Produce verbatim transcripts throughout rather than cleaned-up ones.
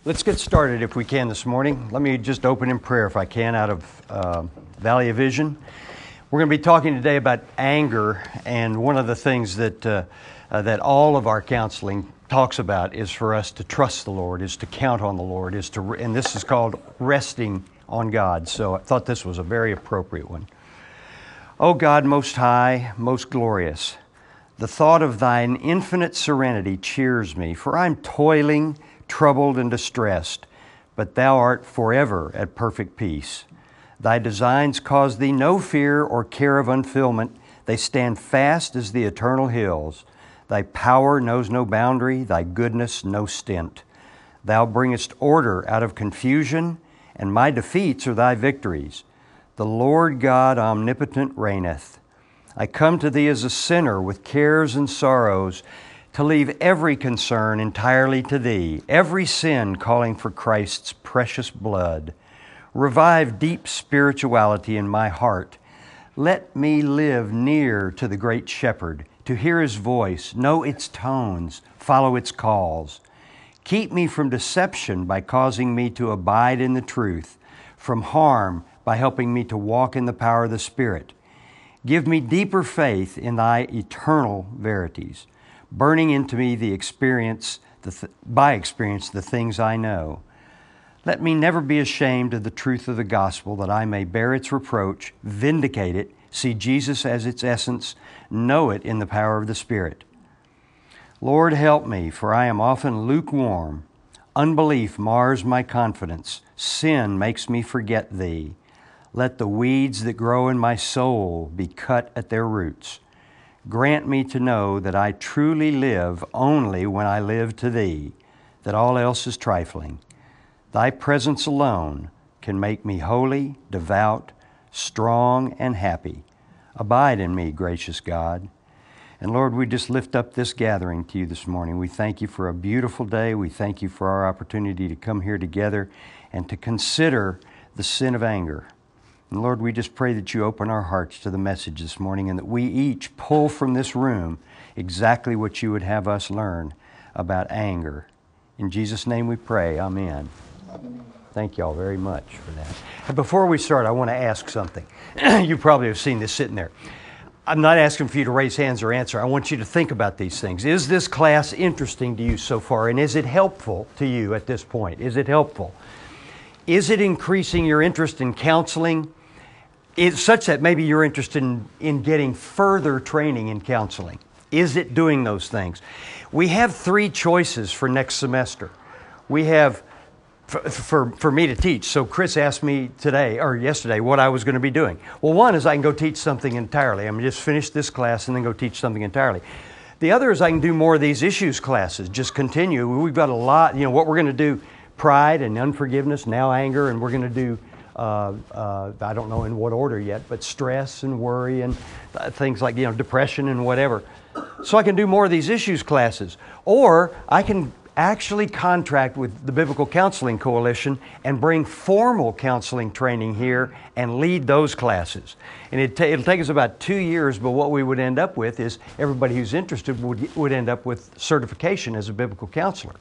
Let's get started if we can this morning. Let me just open in prayer if I can out of uh, Valley of Vision. We're going to be talking today about anger, and one of the things that uh, uh, that all of our counseling talks about is for us to trust the Lord, is to count on the Lord, is to, and this is called resting on God. So I thought this was a very appropriate one. O God, most high, most glorious, the thought of thine infinite serenity cheers me, for I'm toiling, troubled, and distressed, but thou art forever at perfect peace. Thy designs cause thee no fear or care of unfulfillment. They stand fast as the eternal hills. Thy power knows no boundary, thy goodness no stint. Thou bringest order out of confusion, and my defeats are thy victories. The Lord God omnipotent reigneth. I come to thee as a sinner with cares and sorrows, to leave every concern entirely to thee, every sin calling for Christ's precious blood. Revive deep spirituality in my heart. Let me live near to the great shepherd, to hear his voice, know its tones, follow its calls. Keep me from deception by causing me to abide in the truth, from harm by helping me to walk in the power of the Spirit. Give me deeper faith in thy eternal verities, burning into me the experience, the th- by experience, the things I know. Let me never be ashamed of the truth of the gospel, that I may bear its reproach, vindicate it, see Jesus as its essence, know it in the power of the Spirit. Lord, help me, for I am often lukewarm. Unbelief mars my confidence. Sin makes me forget Thee. Let the weeds that grow in my soul be cut at their roots. Grant me to know that I truly live only when I live to Thee, that all else is trifling. Thy presence alone can make me holy, devout, strong, and happy. Abide in me, gracious God. And Lord, we just lift up this gathering to You this morning. We thank You for a beautiful day. We thank You for our opportunity to come here together and to consider the sin of anger. And Lord, we just pray that You open our hearts to the message this morning, and that we each pull from this room exactly what You would have us learn about anger. In Jesus' name we pray. Amen. Thank you all very much for that. And before we start, I want to ask something. You probably have seen this sitting there. I'm not asking for you to raise hands or answer. I want you to think about these things. Is this class interesting to you so far? And is it helpful to you at this point? Is it helpful? Is it increasing your interest in counseling? It's such that maybe you're interested in, in getting further training in counseling. Is it doing those things? We have three choices for next semester. We have For, for, for me to teach. So Chris asked me today, or yesterday, what I was going to be doing. Well, one is I can go teach something entirely. I'm going to just finish this class and then go teach something entirely. The other is I can do more of these issues classes, just continue. We've got a lot, you know, what we're going to do, pride and unforgiveness, now anger, and we're going to do, uh, uh, I don't know in what order yet, but stress and worry and uh, things like, you know, depression and whatever. So I can do more of these issues classes. Or I can actually contract with the Biblical Counseling Coalition and bring formal counseling training here and lead those classes. And it ta- it'll take us about two years, but what we would end up with is everybody who's interested would, would end up with certification as a biblical counselor.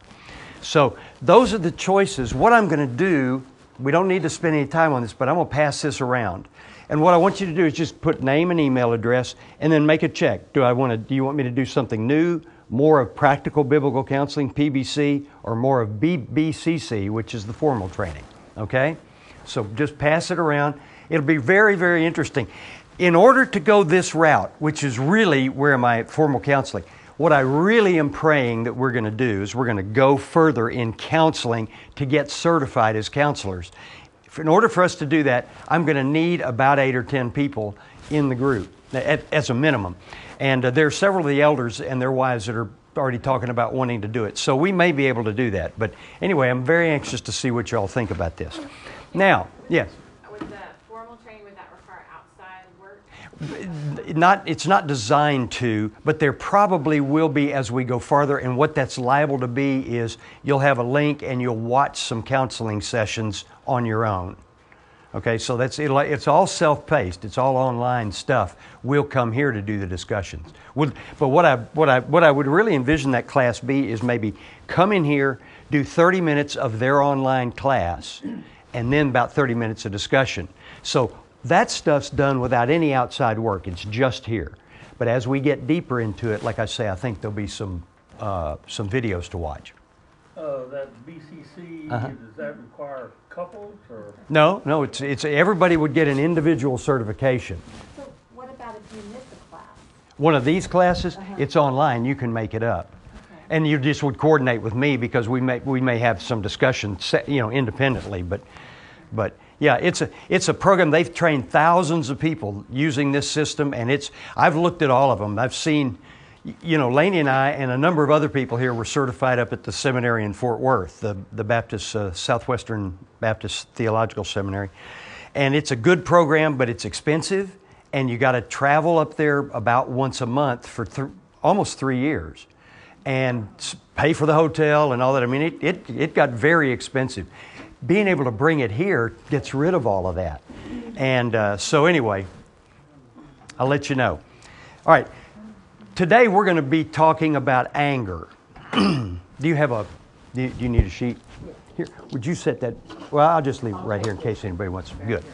So those are the choices. What I'm going to do, we don't need to spend any time on this, but I'm going to pass this around. And what I want you to do is just put name and email address and then make a check. Do I want to, do you want me to do something new? More of practical biblical counseling, P B C, or more of B B C C, which is the formal training, okay? So just pass it around. It'll be very, very interesting. In order to go this route, which is really where my formal counseling, what I really am praying that we're going to do is we're going to go further in counseling to get certified as counselors. In order for us to do that, I'm going to need about eight or ten people in the group as a minimum. And uh, there are several of the elders and their wives that are already talking about wanting to do it. So we may be able to do that. But anyway, I'm very anxious to see what you all think about this. Now, yes? With the formal training, would that require outside work? Not, it's not designed to, but there probably will be as we go farther. And what that's liable to be is you'll have a link and you'll watch some counseling sessions on your own. Okay, so that's it'll, it's all self-paced. It's all online stuff. We'll come here to do the discussions. We'll, but what I what I what I would really envision that class be is maybe come in here, do thirty minutes of their online class, and then about thirty minutes of discussion. So that stuff's done without any outside work. It's just here. But as we get deeper into it, like I say, I think there'll be some uh, some videos to watch. Uh, that B C C, Uh-huh. does that require couples or? No, no, it's it's everybody would get an individual certification. So what about if you miss a class? One of these classes, Uh-huh. it's online. You can make it up. Okay. And you just would coordinate with me because we may we may have some discussion, se- you know, independently. But, but yeah, it's a it's a program. They've trained thousands of people using this system, and it's I've looked at all of them. I've seen, you know, Laney and I and a number of other people here were certified up at the seminary in Fort Worth, the the Baptist uh, Southwestern Baptist Theological Seminary, and it's a good program, but it's expensive, and you got to travel up there about once a month for th- almost three years. And pay for the hotel and all that. I mean, it, it, it got very expensive. Being able to bring it here gets rid of all of that. And uh, so anyway, I'll let you know. All right, today we're going to be talking about anger. Do you have a, do you, do you need a sheet? Here, would you set that? Well, I'll just leave it right here in case anybody wants it. Good.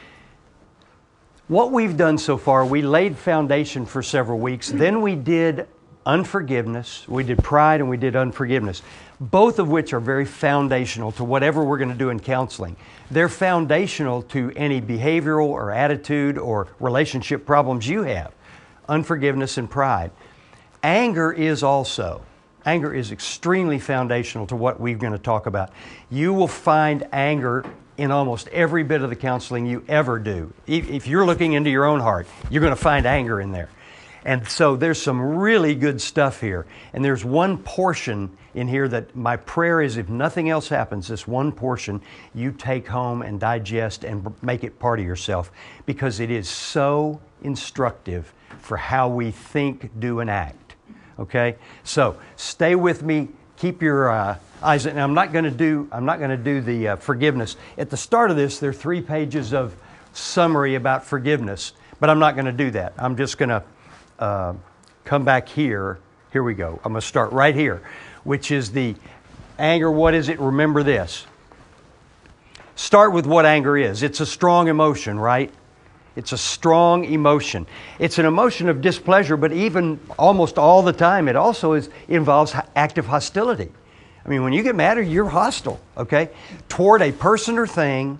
What we've done so far, we laid foundation for several weeks. Then we did unforgiveness, we did pride, and we did unforgiveness, both of which are very foundational to whatever we're going to do in counseling. They're foundational to any behavioral or attitude or relationship problems you have, unforgiveness and pride. Anger is also. Anger is extremely foundational to what we're going to talk about. You will find anger in almost every bit of the counseling you ever do. If you're looking into your own heart, you're going to find anger in there. And so there's some really good stuff here. And there's one portion in here that my prayer is, if nothing else happens, this one portion you take home and digest and b- make it part of yourself, because it is so instructive for how we think, do, and act. Okay? So stay with me. Keep your uh, eyes. And I'm not going to do. I'm not going to do the uh, forgiveness at the start of this. There are three pages of summary about forgiveness, but I'm not going to do that. I'm just going to Uh, come back here. Here we go. I'm going to start right here, which is the anger. What is it? Remember this. Start with what anger is. It's a strong emotion, right? It's a strong emotion. It's an emotion of displeasure, but even almost all the time, it also is, involves active hostility. I mean, when you get mad, you're hostile, okay? Toward a person or thing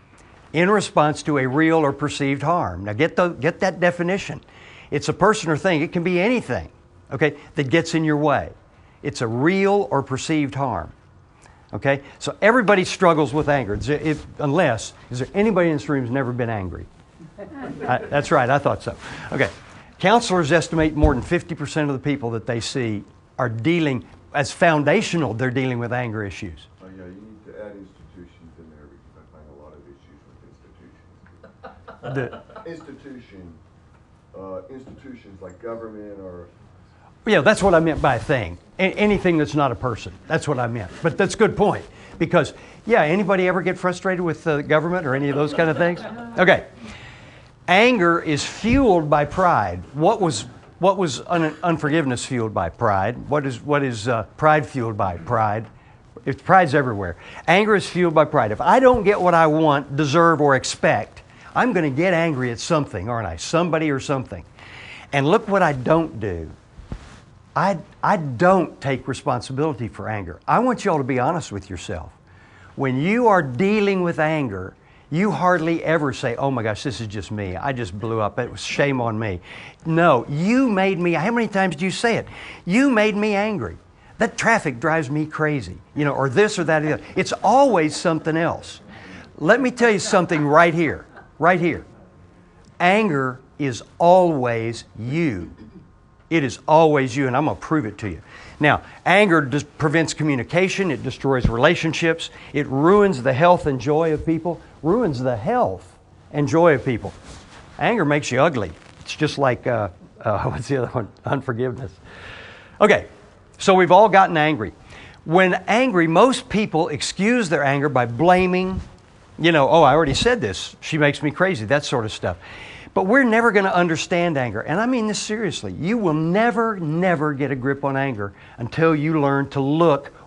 in response to a real or perceived harm. Now get the, get that definition. It's a person or thing. It can be anything, okay, that gets in your way. It's a real or perceived harm, okay? So everybody struggles with anger, if, unless, is there anybody in this room who's never been angry? I, that's right, I thought so. Okay, counselors estimate more than fifty percent of the people that they see are dealing, as foundational, they're dealing with anger issues. Oh yeah, you need to add institutions in there because I find a lot of issues with institutions. The, Institution. Uh, institutions like government or... Yeah, that's what I meant by a thing. A- anything that's not a person. That's what I meant. But that's a good point. Because, yeah, anybody ever get frustrated with the government or any of those kind of things? Okay. Anger is fueled by pride. What was what was un- unforgiveness fueled by? Pride. What is what is uh, pride fueled by? Pride. It's pride's everywhere. Anger is fueled by pride. If I don't get what I want, deserve, or expect, I'm going to get angry at something, aren't I? Somebody or something. And look what I don't do. I, I don't take responsibility for anger. I want you all to be honest with yourself. When you are dealing with anger, you hardly ever say, oh my gosh, this is just me. I just blew up. It was shame on me. No, you made me, how many times do you say it? You made me angry. That traffic drives me crazy. You know, or this or that or the other. It's always something else. Let me tell you something right here. Right here. Anger is always you. It is always you, and I'm going to prove it to you. Now, anger dis- prevents communication. It destroys relationships. It ruins the health and joy of people. Ruins the health and joy of people. Anger makes you ugly. It's just like, uh, uh, what's the other one? Unforgiveness. Okay, so we've all gotten angry. When angry, most people excuse their anger by blaming, you know, oh, I already said this. She makes me crazy, that sort of stuff. But we're never going to understand anger. And I mean this seriously. You will never, never get a grip on anger until you learn to look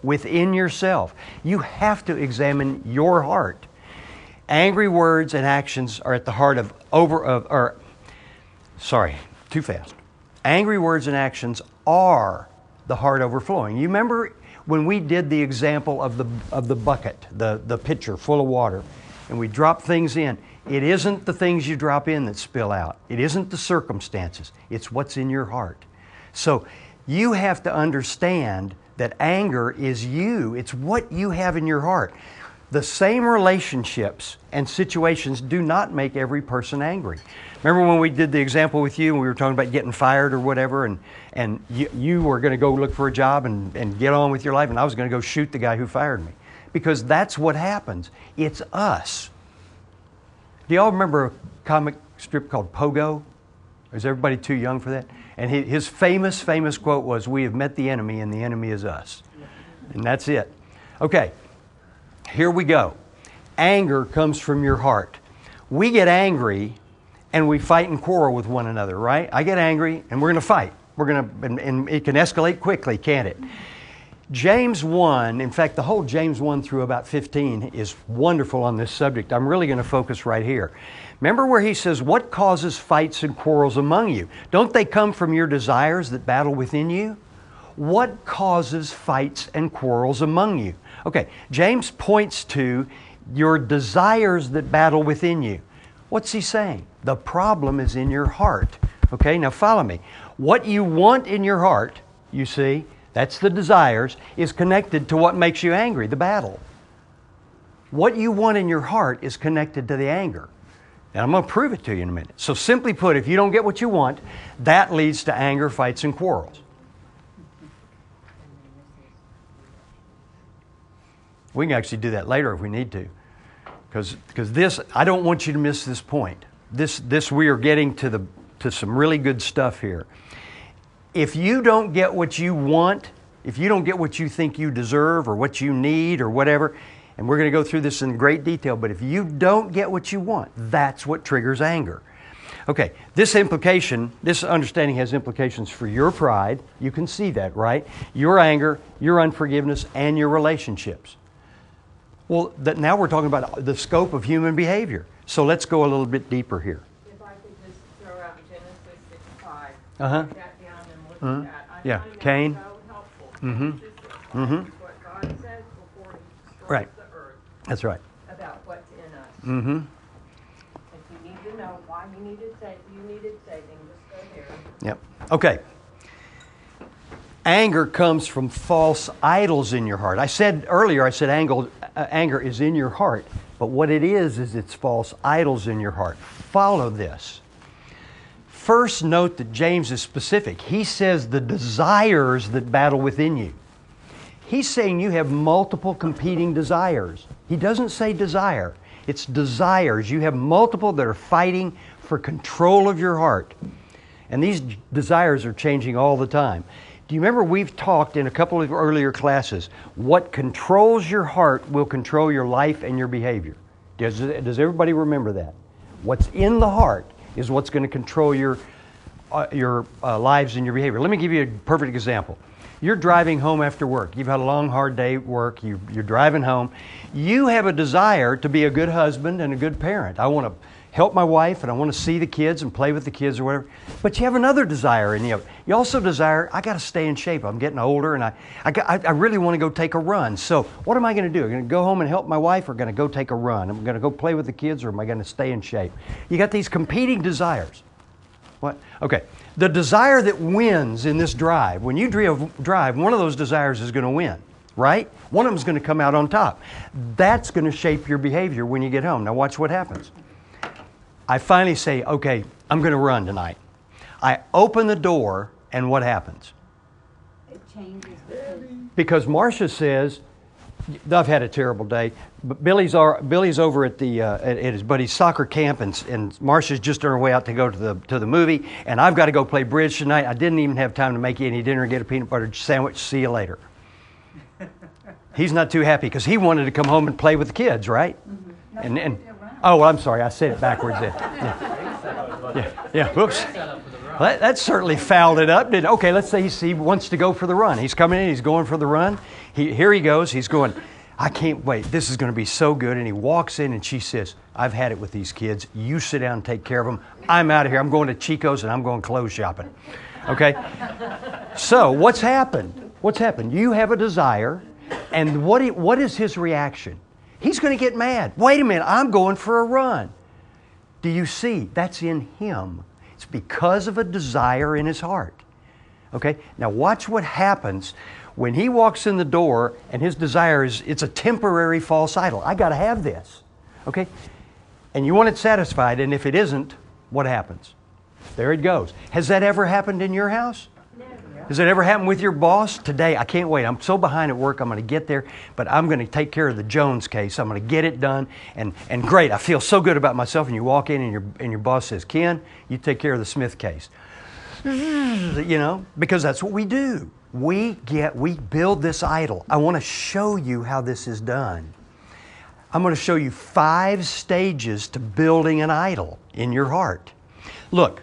within yourself. You have to examine your heart. Angry words and actions are at the heart of over of or sorry, too fast. Angry words and actions are the heart overflowing. You remember when we did the example of the of the bucket, the, the pitcher full of water, and we drop things in. It isn't the things you drop in that spill out. It isn't the circumstances. It's what's in your heart. So you have to understand that anger is you. It's what you have in your heart. The same relationships and situations do not make every person angry. Remember when we did the example with you and we were talking about getting fired or whatever, and, and you, you were going to go look for a job and, and get on with your life, and I was going to go shoot the guy who fired me. Because that's what happens. It's us. Do y'all remember a comic strip called Pogo? Is everybody too young for that? And his famous, famous quote was, "We have met the enemy and the enemy is us." And that's it. Okay, here we go. Anger comes from your heart. We get angry and we fight and quarrel with one another, right? I get angry and we're going to fight. We're going to, and, and it can escalate quickly, can't it? James one, in fact, the whole James one through about fifteen is wonderful on this subject. I'm really going to focus right here. Remember where he says, what causes fights and quarrels among you? Don't they come from your desires that battle within you? What causes fights and quarrels among you? Okay, James points to your desires that battle within you. What's he saying? The problem is in your heart. Okay, now follow me. What you want in your heart, you see, that's the desires, is connected to what makes you angry, the battle. What you want in your heart is connected to the anger. And I'm going to prove it to you in a minute. So simply put, if you don't get what you want, that leads to anger, fights, and quarrels. We can actually do that later if we need to. Because because this, I don't want you to miss this point. This, this we are getting to, the, to some really good stuff here. If you don't get what you want, if you don't get what you think you deserve or what you need or whatever, and we're going to go through this in great detail, but if you don't get what you want, that's what triggers anger. Okay, this implication, this understanding has implications for your pride. You can see that, right? Your anger, your unforgiveness, and your relationships. Well, that now we're talking about the scope of human behavior. So let's go a little bit deeper here. If I could just throw out Genesis six five, Uh-huh. write that down and look Mhm. at that. I Yeah, find that Cain. so helpful. Mhm. Genesis six five Mhm. is what God says before He destroys Right. the earth That's right. about what's in us. Mm-hmm. If you need to know why you needed saving, you needed saving, just go there. Yep. Okay. Anger comes from false idols in your heart. I said earlier, I said anger, uh, anger is in your heart, but what it is, is it's false idols in your heart. Follow this. First, note that James is specific. He says the desires that battle within you. He's saying you have multiple competing desires. He doesn't say desire. It's desires. You have multiple that are fighting for control of your heart. And these desires are changing all the time. Do you remember we've talked in a couple of earlier classes, what controls your heart will control your life and your behavior. Does, does everybody remember that? What's in the heart is what's going to control your, uh, your uh, lives and your behavior. Let me give you a perfect example. You're driving home after work. You've had a long, hard day at work. You, you're driving home. You have a desire to be a good husband and a good parent. I want to help my wife and I want to see the kids and play with the kids or whatever. But you have another desire in you. You also desire, I got to stay in shape. I'm getting older and I, I, got, I really want to go take a run. So what am I going to do? Am I going to go home and help my wife or going to go take a run? Am I going to go play with the kids or am I going to stay in shape? You got these competing desires. What? Okay. The desire that wins in this drive, when you drive, one of those desires is going to win, right? One of them is going to come out on top. That's going to shape your behavior when you get home. Now watch what happens. I finally say, okay, I'm going to run tonight. I open the door, and what happens? It changes because Because Marcia says, I've had a terrible day, but Billy's, are, Billy's over at, the, uh, at, at his buddy's soccer camp, and, and Marcia's just on her way out to go to the, to the movie, and I've got to go play bridge tonight. I didn't even have time to make you any dinner and get a peanut butter sandwich. See you later. He's not too happy because he wanted to come home and play with the kids, right? Mm-hmm. And, and oh, well, I'm sorry, I said it backwards there. Yeah, yeah, yeah. Whoops. That, that certainly fouled it up. Did okay? Let's say he's, he wants to go for the run. He's coming in. He's going for the run. He, here he goes. He's going. I can't wait. This is going to be so good. And he walks in, and she says, "I've had it with these kids. You sit down and take care of them. I'm out of here. I'm going to Chico's, and I'm going clothes shopping." Okay. So what's happened? What's happened? You have a desire, and what? What is his reaction? He's going to get mad. Wait a minute. I'm going for a run. Do you see? That's in him. It's because of a desire in his heart. Okay? Now watch what happens when he walks in the door and his desire is, it's a temporary false idol. I got to have this. Okay? And you want it satisfied, and if it isn't, what happens? There it goes. Has that ever happened in your house? Has it ever happened with your boss? Today, I can't wait. I'm so behind at work, I'm going to get there, but I'm going to take care of the Jones case. I'm going to get it done, and, and great, I feel so good about myself, and you walk in and your, and your boss says, "Ken, you take care of the Smith case." You know, because that's what we do. We get, we build this idol. I want to show you how this is done. I'm going to show you five stages to building an idol in your heart. Look,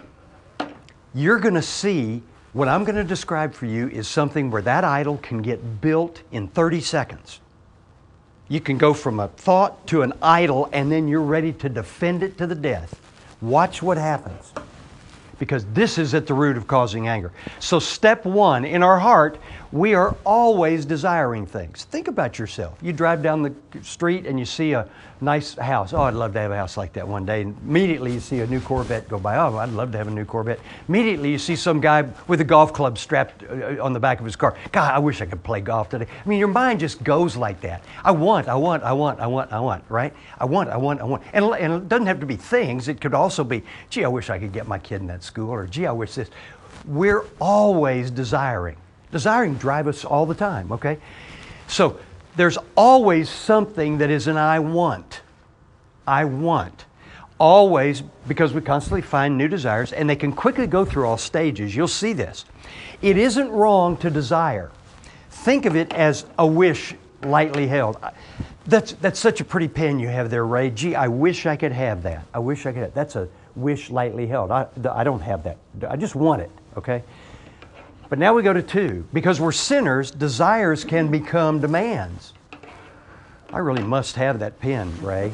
you're going to see what I'm going to describe for you is something where that idol can get built in thirty seconds. You can go from a thought to an idol, and then you're ready to defend it to the death. Watch what happens. Because this is at the root of causing anger. So step one, in our heart, we are always desiring things. Think about yourself. You drive down the street and you see a nice house. "Oh, I'd love to have a house like that one day." And immediately you see a new Corvette go by. "Oh, I'd love to have a new Corvette." Immediately you see some guy with a golf club strapped on the back of his car. "God, I wish I could play golf today." I mean, your mind just goes like that. I want, I want, I want, I want, I want, right? I want, I want, I want. And, and it doesn't have to be things. It could also be, "Gee, I wish I could get my kid in that school," or "Gee, I wish this." We're always desiring. Desiring drive us all the time, okay? So there's always something that is an I want. I want. Always, because we constantly find new desires, and they can quickly go through all stages. You'll see this. It isn't wrong to desire. Think of it as a wish lightly held. That's, that's such a pretty pen you have there, Ray. "Gee, I wish I could have that. I wish I could have." That's a wish lightly held. I, I don't have that. I just want it, okay? But now we go to two. Because we're sinners, desires can become demands. "I really must have that pen, Ray."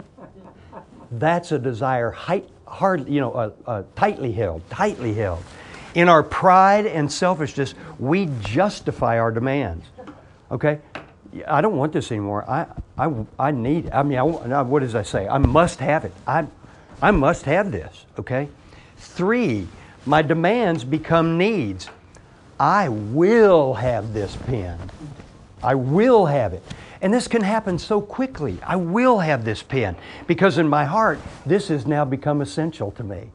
That's a desire, height, hard, you know, uh, uh, tightly held, tightly held. In our pride and selfishness, we justify our demands. Okay? "I don't want this anymore. I, I, I need, I mean, I, what does I say? I must have it. I, I must have this." Okay? Three, my demands become needs. "I will have this pen. I will have it." And this can happen so quickly. I will have this pen because in my heart, this has now become essential to me.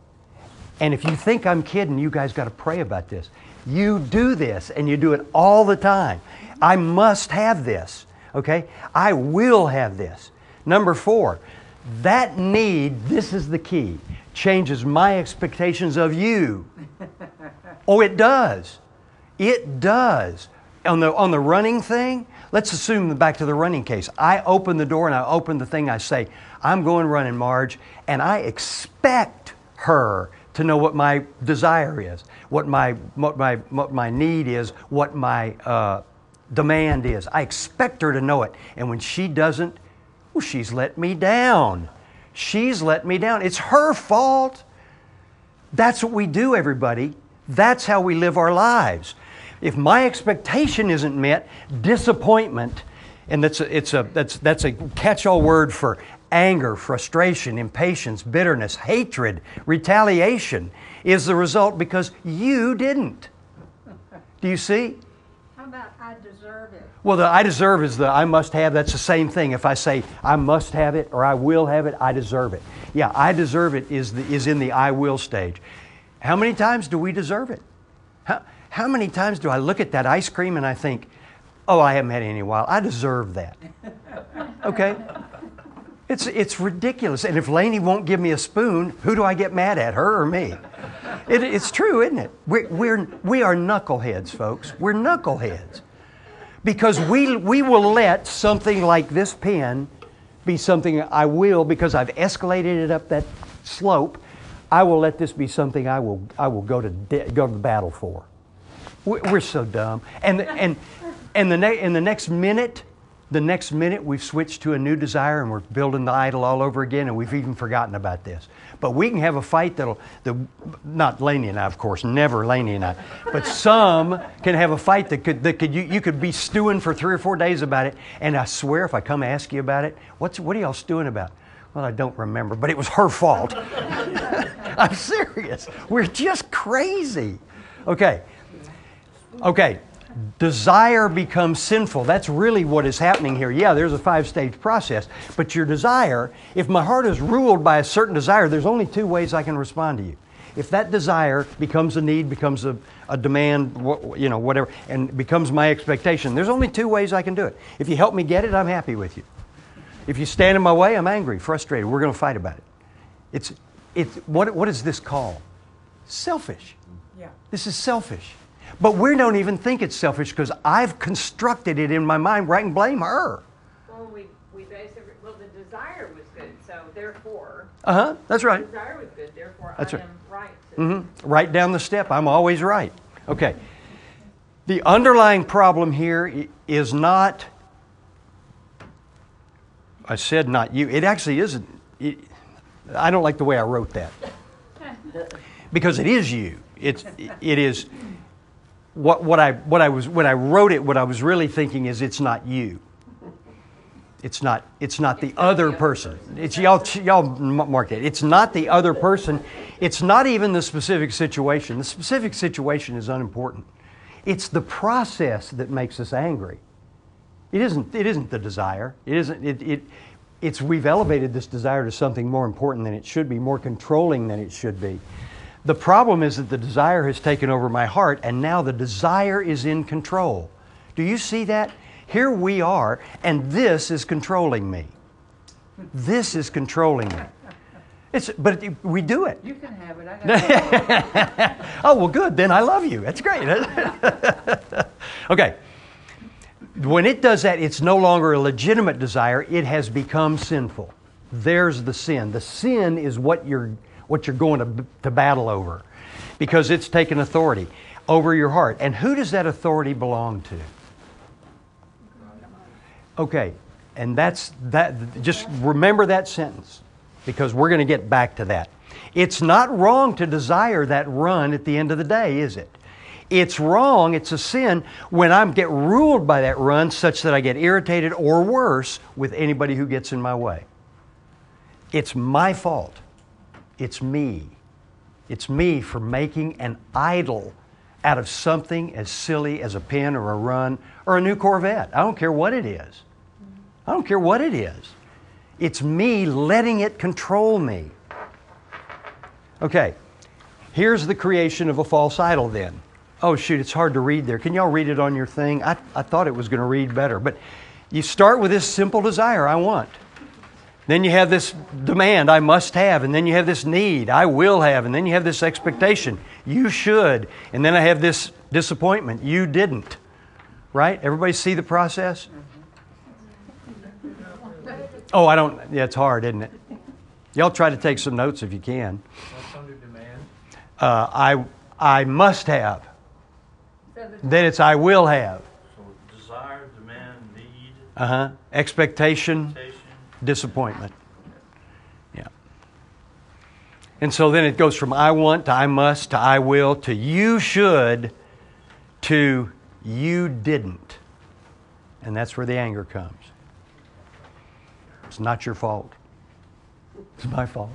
And if you think I'm kidding, you guys got to pray about this. You do this, and you do it all the time. I must have this, okay? I will have this. Number four, that need, this is the key, changes my expectations of you. Oh, it does. It does. On the, on the running thing, let's assume back to the running case. I open the door and I open the thing. I say, "I'm going running, Marge," and I expect her to know what my desire is, what my, what my, what my need is, what my uh, demand is. I expect her to know it. And when she doesn't, well, she's let me down. She's let me down. It's her fault. That's what we do, everybody. That's how we live our lives. If my expectation isn't met, disappointment, and that's a, it's a, that's, that's a catch-all word for anger, frustration, impatience, bitterness, hatred, retaliation, is the result because you didn't. Do you see? How about "I deserve it"? Well, the "I deserve" is the "I must have." That's the same thing. If I say "I must have it" or "I will have it," I deserve it. Yeah, "I deserve it" is, the, is in the "I will" stage. How many times do we deserve it? How, how many times do I look at that ice cream and I think, "Oh, I haven't had it in a while. I deserve that." Okay? It's, it's ridiculous. And if Lainey won't give me a spoon, who do I get mad at, her or me? It, it's true, isn't it? We're, we're, we are knuckleheads, folks. We're knuckleheads. Because we, we will let something like this pen be something I will, because I've escalated it up that slope. I will let this be something I will I will go to de- go to the battle for. We- We're so dumb. And and and the ne- in the next minute, the next minute we've switched to a new desire and we're building the idol all over again, and we've even forgotten about this. But we can have a fight that'll, the, not Laney and I, of course, never Laney and I, but some can have a fight that could, that could you, you could be stewing for three or four days about it, and I swear if I come ask you about it, what's, what are y'all stewing about? Well, I don't remember, but it was her fault. I'm serious. We're just crazy. Okay. Okay. Desire becomes sinful. That's really what is happening here. Yeah, there's a five-stage process, but your desire, if my heart is ruled by a certain desire, there's only two ways I can respond to you. If that desire becomes a need, becomes a, a demand, wh- you know, whatever, and becomes my expectation, there's only two ways I can do it. If you help me get it, I'm happy with you. If you stand in my way, I'm angry, frustrated. We're going to fight about it. It's, it's what, what is this called? Selfish. Yeah. This is selfish. But we don't even think it's selfish because I've constructed it in my mind where I can blame her. Well, we, we basically, well, the desire was good, so therefore, Uh-huh, that's the right. desire was good, therefore That's I right. am right. to- Mm-hmm. Right down the step, I'm always right. Okay. The underlying problem here i- is not, I said not you, it actually isn't. It, I don't like the way I wrote that. Because it is you. It's, it is... What, what I what I was when I wrote it, what I was really thinking is it's not you. It's not it's not the other person. It's y'all y'all mark it. It's not the other person. It's not even the specific situation. The specific situation is unimportant. It's the process that makes us angry. It isn't it isn't the desire. It isn't it, it it's we've elevated this desire to something more important than it should be, more controlling than it should be. The problem is that the desire has taken over my heart, and now the desire is in control. Do you see that? Here we are, and this is controlling me. This is controlling me. It's, but it, we do it. You can have it. I got Oh, well, good. Then I love you. That's great. Okay. When it does that, it's no longer a legitimate desire. It has become sinful. There's the sin. The sin is what you're what you're going to, to battle over, because it's taken authority over your heart. And who does that authority belong to? Okay, and that's that. Just remember that sentence, because we're going to get back to that. It's not wrong to desire that run at the end of the day, is it? It's wrong, it's a sin when I get ruled by that run such that I get irritated or worse with anybody who gets in my way. It's my fault. It's me. It's me for making an idol out of something as silly as a pen or a run or a new Corvette. I don't care what it is. I don't care what it is. It's me letting it control me. Okay, here's the creation of a false idol then. Oh shoot, it's hard to read there. Can y'all read it on your thing? I, I thought it was going to read better. But you start with this simple desire, I want. Then you have this demand, I must have. And then you have this need, I will have. And then you have this expectation, you should. And then I have this disappointment, you didn't. Right? Everybody see the process? Oh, I don't, yeah, it's hard, isn't it? Y'all try to take some notes if you can. What's under demand? Uh, I, I must have. Then it's I will have. So desire, demand, need, Uh-huh. Expectation, expectation. disappointment. Yeah. And so then it goes from I want to I must to I will to you should to you didn't. And that's where the anger comes. It's not your fault. It's my fault.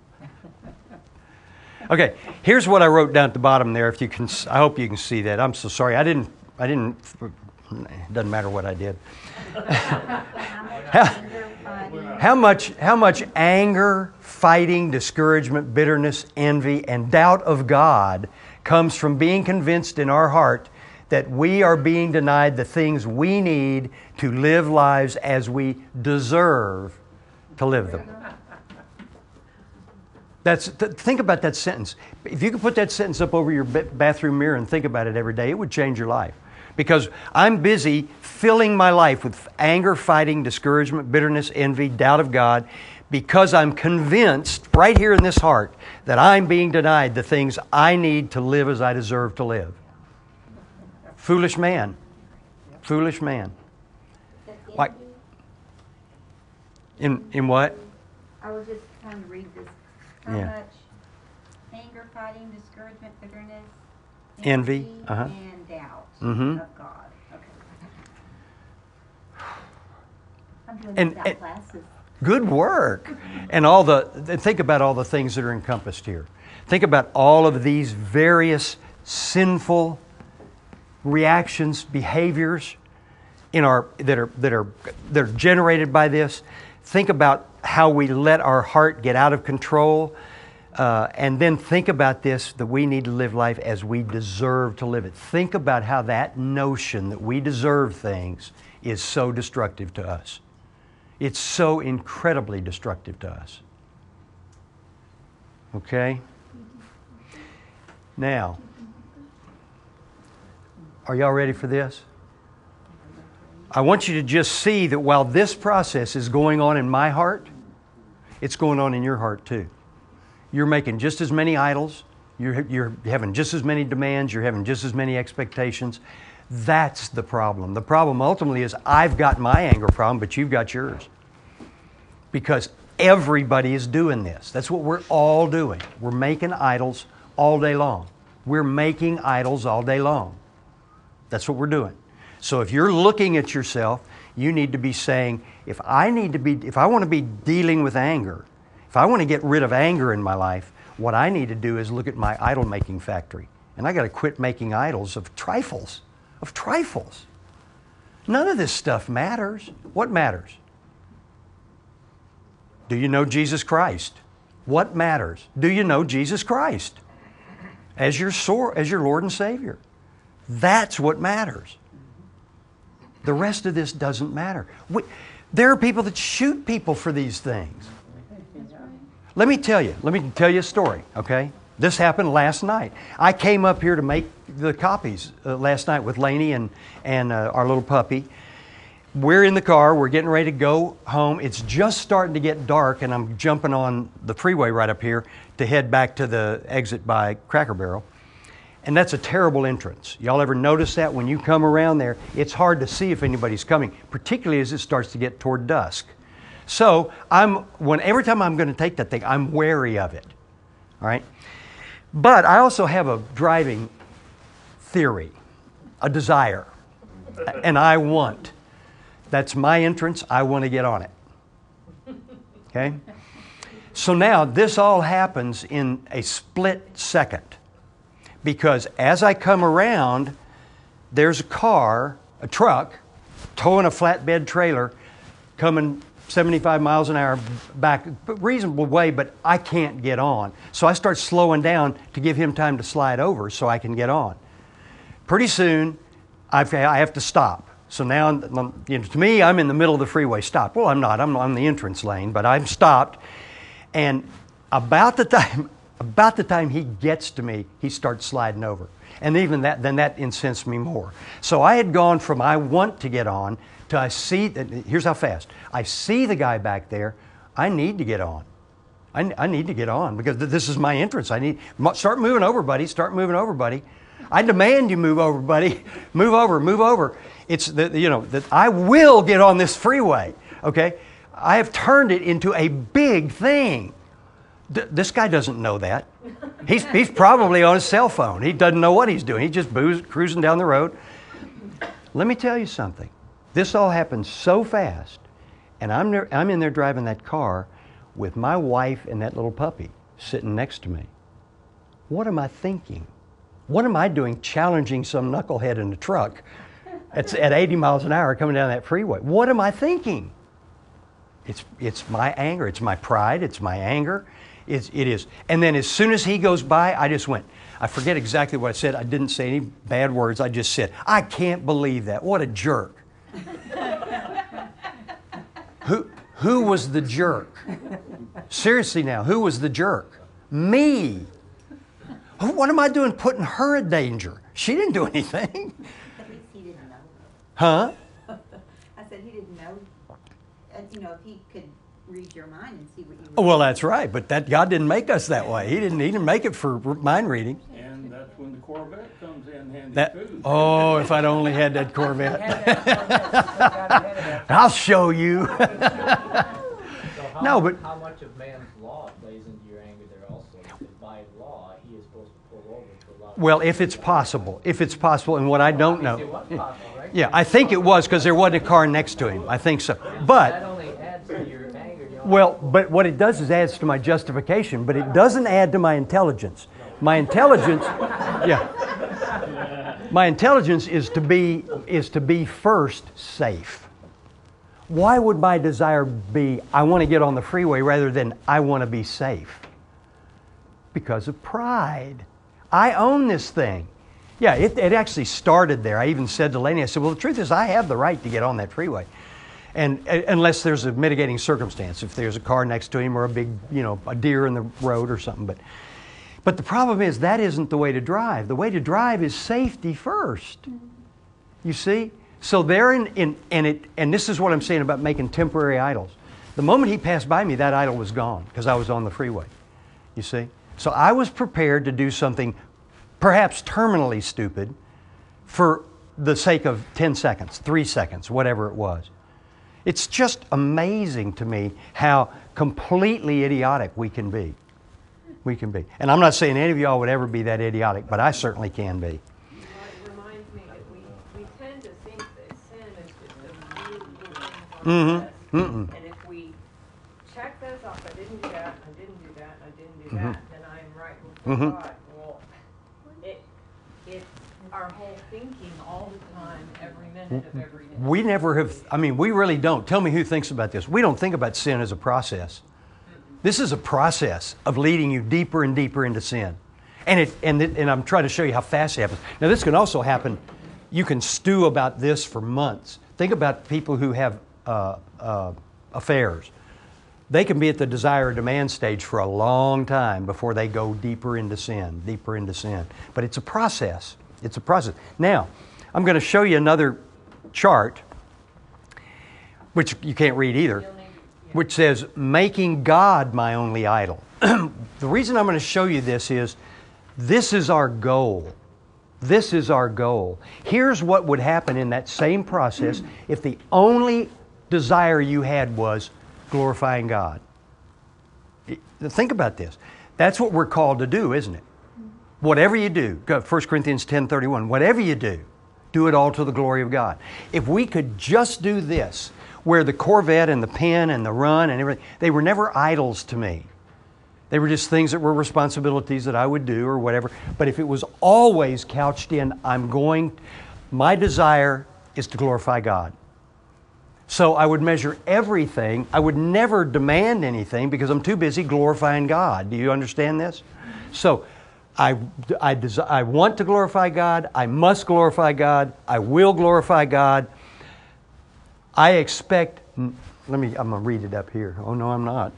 Okay, here's what I wrote down at the bottom there. If you can, I hope you can see that. I'm so sorry. I didn't. I didn't. It doesn't matter what I did. how, how much? How much anger, fighting, discouragement, bitterness, envy, and doubt of God comes from being convinced in our heart that we are being denied the things we need to live lives as we deserve to live them. That's, th- think about that sentence. If you could put that sentence up over your b- bathroom mirror and think about it every day, it would change your life. Because I'm busy filling my life with anger, fighting, discouragement, bitterness, envy, doubt of God, because I'm convinced right here in this heart that I'm being denied the things I need to live as I deserve to live. Foolish man. Foolish man. Like, in in what? I was just trying to read this. How Yeah. much anger, fighting, discouragement, bitterness, Envy, uh-huh. and doubt Mhm. of God. Okay. I'm doing And- these out and- classes. Good work. And all the th- think about all the things that are encompassed here. Think about all of these various sinful reactions, behaviors in our that are that are that are generated by this. Think about how we let our heart get out of control. Uh, and then think about this, that we need to live life as we deserve to live it. Think about how that notion that we deserve things is so destructive to us. It's so incredibly destructive to us. Okay? Now, are y'all ready for this? I want you to just see that while this process is going on in my heart, it's going on in your heart too. You're making just as many idols. You're, you're having just as many demands. You're having just as many expectations. That's the problem. The problem ultimately is I've got my anger problem, but you've got yours. Because everybody is doing this. That's what we're all doing. We're making idols all day long. We're making idols all day long. That's what we're doing. So if you're looking at yourself, you need to be saying, if I need to be, if I want to be dealing with anger, if I want to get rid of anger in my life, what I need to do is look at my idol making factory. And I got to quit making idols of trifles, of trifles. None of this stuff matters. What matters? Do you know Jesus Christ? What matters? Do you know Jesus Christ as your sor- as your Lord and Savior? That's what matters. The rest of this doesn't matter. We, there are people that shoot people for these things. Let me tell you, let me tell you a story, okay? This happened last night. I came up here to make the copies uh, last night with Lainey and, and uh, our little puppy. We're in the car, we're getting ready to go home. It's just starting to get dark, and I'm jumping on the freeway right up here to head back to the exit by Cracker Barrel. And that's a terrible entrance. Y'all ever notice that when you come around there, it's hard to see if anybody's coming, particularly as it starts to get toward dusk. So I'm when every time I'm going to take that thing, I'm wary of it. All right? But I also have a driving theory, a desire, and I want. That's my entrance. I want to get on it. Okay? So now this all happens in a split second. Because as I come around, there's a car, a truck, towing a flatbed trailer, coming seventy-five miles an hour back, reasonable way, but I can't get on. So I start slowing down to give him time to slide over so I can get on. Pretty soon, I've, I have to stop. So now, you know, to me, I'm in the middle of the freeway. Stop. Well, I'm not. I'm on the entrance lane, but I'm stopped. And about the time... About the time he gets to me, he starts sliding over. And even that, then that incensed me more. So I had gone from I want to get on to I see, here's how fast. I see the guy back there. I need to get on. I, I need to get on because this is my entrance. I need, start moving over, buddy. Start moving over, buddy. I demand you move over, buddy. Move over, move over. It's the, you know, that I will get on this freeway, okay? I have turned it into a big thing. This guy doesn't know that. He's, he's probably on his cell phone. He doesn't know what he's doing. He's just booze, cruising down the road. Let me tell you something. This all happened so fast, and I'm, there, I'm in there driving that car with my wife and that little puppy sitting next to me. What am I thinking? What am I doing challenging some knucklehead in the truck at, at eighty miles an hour coming down that freeway? What am I thinking? It's, it's my anger. It's my pride. It's my anger. It's, it is. And then as soon as he goes by, I just went, I forget exactly what I said. I didn't say any bad words. I just said, I can't believe that. What a jerk. who, who was the jerk? Seriously now, who was the jerk? Me. What am I doing putting her in danger? She didn't do anything. At least he didn't know. Huh? I said he didn't know. And, you know, if he could read your mind and see what you. Well, that's right, but that God didn't make us that way. He didn't. He didn't make it for mind reading. And that's when the Corvette comes in handy That. too. Oh, if I'd only had that Corvette. Had that Corvette, got ahead of that. I'll show you. So how, No, but- how much of man's law plays into your anger there also? That by law, he is supposed to pull over to allow. Well, if it's possible, if it's possible, and what I don't Obviously, it know. was possible, right? Yeah, I think it was because there wasn't a car next to him. I think so. That But only adds to your anger. You know? well, but what it does is adds to my justification, but it doesn't add to my intelligence. My intelligence, yeah. My intelligence is to be is to be first safe. Why would my desire be I want to get on the freeway rather than I want to be safe? Because of pride. I own this thing. Yeah, it, it actually started there. I even said to Laney, I said, well, the truth is I have the right to get on that freeway. And uh, unless there's a mitigating circumstance, if there's a car next to him or a big, you know, a deer in the road or something. But, but the problem is that isn't the way to drive. The way to drive is safety first. You see? So there in, in and it and this is what I'm saying about making temporary idols. The moment he passed by me, that idol was gone because I was on the freeway. You see? So I was prepared to do something perhaps terminally stupid for the sake of ten seconds, three seconds, whatever it was. It's just amazing to me how completely idiotic we can be. We can be. And I'm not saying any of y'all would ever be that idiotic, but I certainly can be. Well, it reminds me that we, we tend to think that sin is just a really little thing on Mhm. the list. Mm-mm. And if we check those off, I didn't do that, I didn't do that, I didn't do Mhm. that, then I am right before Mhm. God. Well, it, it's our whole thinking all the time, every minute of every day. We never have, I mean, we really don't. Tell me who thinks about this. We don't think about sin as a process. This is a process of leading you deeper and deeper into sin. And it and it, and I'm trying to show you how fast it happens. Now this can also happen, you can stew about this for months. Think about people who have uh, uh, affairs. They can be at the desire or demand stage for a long time before they go deeper into sin, deeper into sin. But it's a process. It's a process. Now, I'm going to show you another chart, which you can't read either, You'll need- yeah. which says, making God my only idol. The reason I'm going to show you this is, this is our goal. This is our goal. Here's what would happen in that same process if the only desire you had was glorifying God. Think about this. That's what we're called to do, isn't it? Whatever you do, go First Corinthians ten thirty-one, whatever you do, do it all to the glory of God. If we could just do this, where the Corvette and the pen and the run and everything, they were never idols to me. They were just things that were responsibilities that I would do or whatever. But if it was always couched in, I'm going, my desire is to glorify God. So I would measure everything. I would never demand anything because I'm too busy glorifying God. Do you understand this? So I, I, desi- I want to glorify God. I must glorify God. I will glorify God. I expect, let me, I'm going to read it up here. Oh, no, I'm not.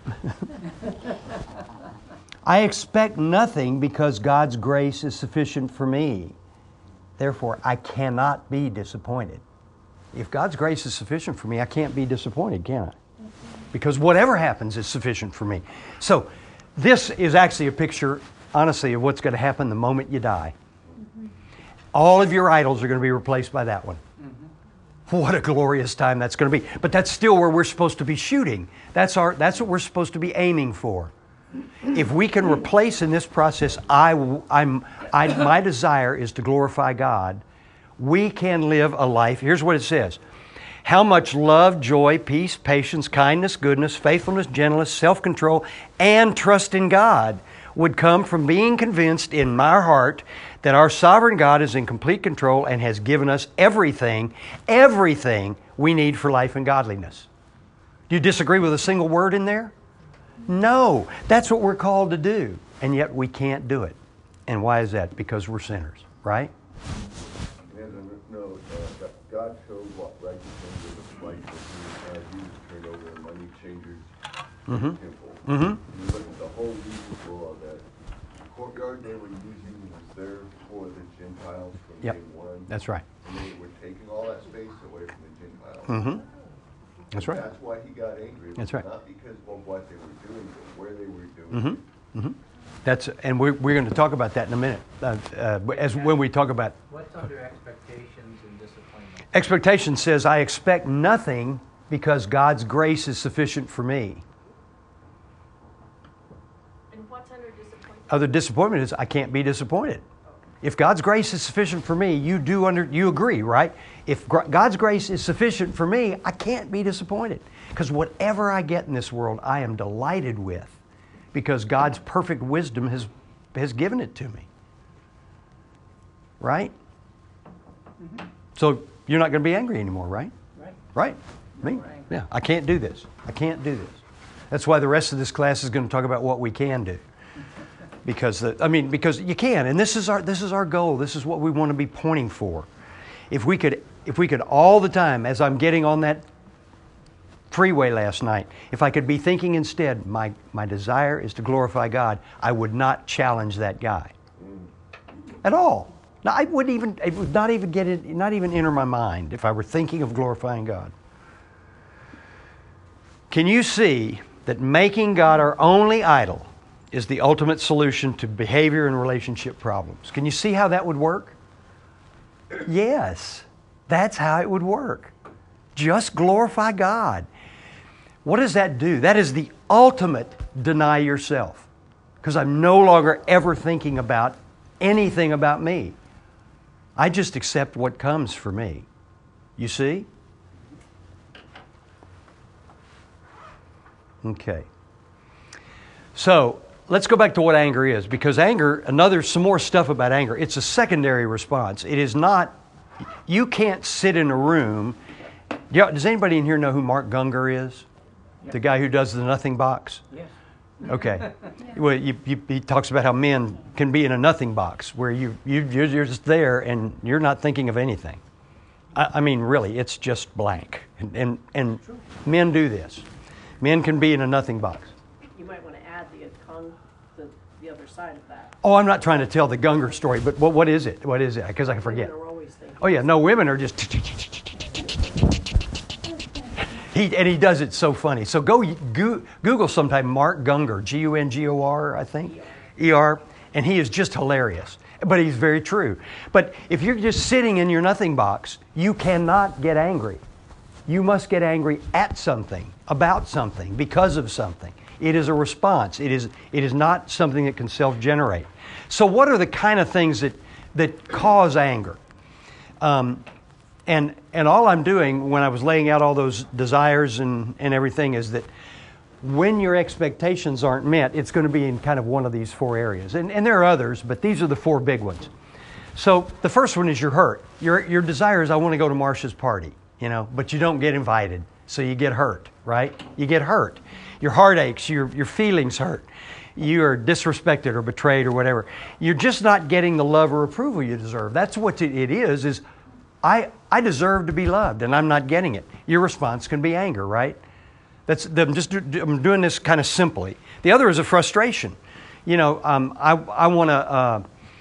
I expect nothing because God's grace is sufficient for me. Therefore, I cannot be disappointed. If God's grace is sufficient for me, I can't be disappointed, can I? Because whatever happens is sufficient for me. So this is actually a picture, honestly, of what's going to happen the moment you die. All of your idols are going to be replaced by that one. What a glorious time that's going to be. But that's still where we're supposed to be shooting. That's our, that's what we're supposed to be aiming for. If we can replace in this process, I, I'm, I, my desire is to glorify God, we can live a life. Here's what it says. How much love, joy, peace, patience, kindness, goodness, faithfulness, gentleness, self-control, and trust in God would come from being convinced in my heart that our sovereign God is in complete control and has given us everything, everything we need for life and godliness. Do you disagree with a single word in there? No. That's what we're called to do, and yet we can't do it. And why is that? Because we're sinners, right? And no, uh, that God showed what righteousness was a flight that he was turned over the money changers Mm-hmm. temple. Mm-hmm. You look at the whole reason for all that. The courtyard they were using was there for the Gentiles from Yep. day one. That's right. And they were taking all that space away from the Gentiles. Mm-hmm. That's right. That's why he got angry. That's right. Not because of what they were doing, but where they were doing it. Mm-hmm. That's, and we're, we're going to talk about that in a minute, uh, uh, as when we talk about What's under expectations and disappointment? expectation. Says I expect nothing because God's grace is sufficient for me. And what's under disappointment? Other disappointment is I can't be disappointed. If God's grace is sufficient for me, you do under you agree, right? If gr- God's grace is sufficient for me, I can't be disappointed because whatever I get in this world, I am delighted with, because God's perfect wisdom has has given it to me. Right? Mm-hmm. So you're not going to be angry anymore, right? Right. Right. Me? Yeah. I can't do this. I can't do this. That's why the rest of this class is going to talk about what we can do. Because the, I mean, because you can, and this is our this is our goal. This is what we want to be pointing for. If we could, if we could all the time, as I'm getting on that freeway last night, if I could be thinking instead, my my desire is to glorify God, I would not challenge that guy at all. Now, I wouldn't even, it would not even get it, not even enter my mind if I were thinking of glorifying God. Can you see that making God our only idol is the ultimate solution to behavior and relationship problems? Can you see how that would work? Yes, that's how it would work. Just glorify God. What does that do? That is the ultimate deny yourself, because I'm no longer ever thinking about anything about me. I just accept what comes for me. You see? Okay. So, let's go back to what anger is, because anger, another, some more stuff about anger. It's a secondary response. It is not, you can't sit in a room. Yeah, does anybody in here know who Mark Gungor is? Yeah. The guy who does the nothing box? Yes. Okay. Well, you, you, he talks about how men can be in a nothing box where you, you, you're, you're just there and you're not thinking of anything. I, I mean, really, it's just blank. And, and, and men do this. Men can be in a nothing box. You might want to add the, con- the, the other side of that. Oh, I'm not trying to tell the Gungor story, but what, what is it? What is it? Because I forget. Women are always thinking. Oh, yeah, no, women are just... He, and he does it so funny. So go, go Google sometime Mark Gungor, G U N G O R, I think, E R, and he is just hilarious. But he's very true. But if you're just sitting in your nothing box, you cannot get angry. You must get angry at something, about something, because of something. It is a response. It is, it is not something that can self-generate. So what are the kind of things that, that cause anger? Um, And and all I'm doing when I was laying out all those desires and, and everything is that when your expectations aren't met, it's going to be in kind of one of these four areas. And, and there are others, but these are the four big ones. So the first one is your hurt. Your, your desire is, I want to go to Marcia's party, you know, but you don't get invited. So you get hurt, right? You get hurt. Your heart aches, your, your feelings hurt. You are disrespected or betrayed or whatever. You're just not getting the love or approval you deserve. That's what it is, is I, I deserve to be loved, and I'm not getting it. Your response can be anger, right? That's, I'm just I'm doing this kind of simply. The other is a frustration. You know, um, I, I want to uh,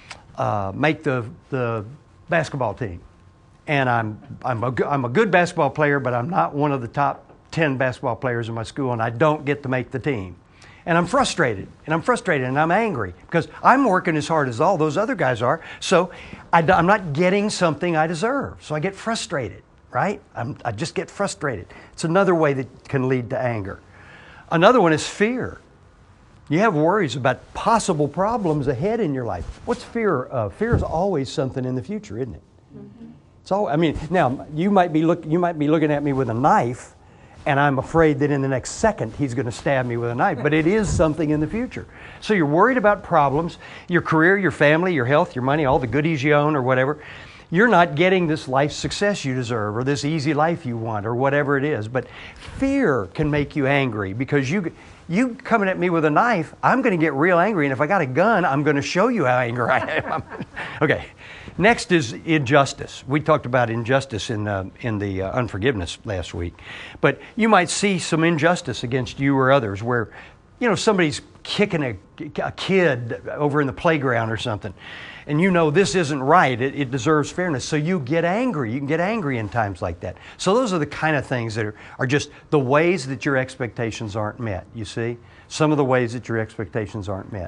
uh, make the, the basketball team, and I'm, I'm, a, I'm a good basketball player, but I'm not one of the top ten basketball players in my school, and I don't get to make the team. And I'm frustrated, and I'm frustrated, and I'm angry because I'm working as hard as all those other guys are, so I, I'm not getting something I deserve. So I get frustrated, right? I'm, I just get frustrated. It's another way that can lead to anger. Another one is fear. You have worries about possible problems ahead in your life. What's fear of? Fear is always something in the future, isn't it? Mm-hmm. It's all, I mean, now, you might be look, you might be looking at me with a knife, and I'm afraid that in the next second he's going to stab me with a knife. But it is something in the future. So you're worried about problems, your career, your family, your health, your money, all the goodies you own or whatever. You're not getting this life success you deserve or this easy life you want or whatever it is. But fear can make you angry because you, you coming at me with a knife, I'm going to get real angry. And if I got a gun, I'm going to show you how angry I am. Okay. Next is injustice. We talked about injustice in the, in the uh, unforgiveness last week. But you might see some injustice against you or others where you know, somebody's kicking a, a kid over in the playground or something, and you know this isn't right, it, it deserves fairness, so you get angry. You can get angry in times like that. So those are the kind of things that are, are just the ways that your expectations aren't met, you see? Some of the ways that your expectations aren't met.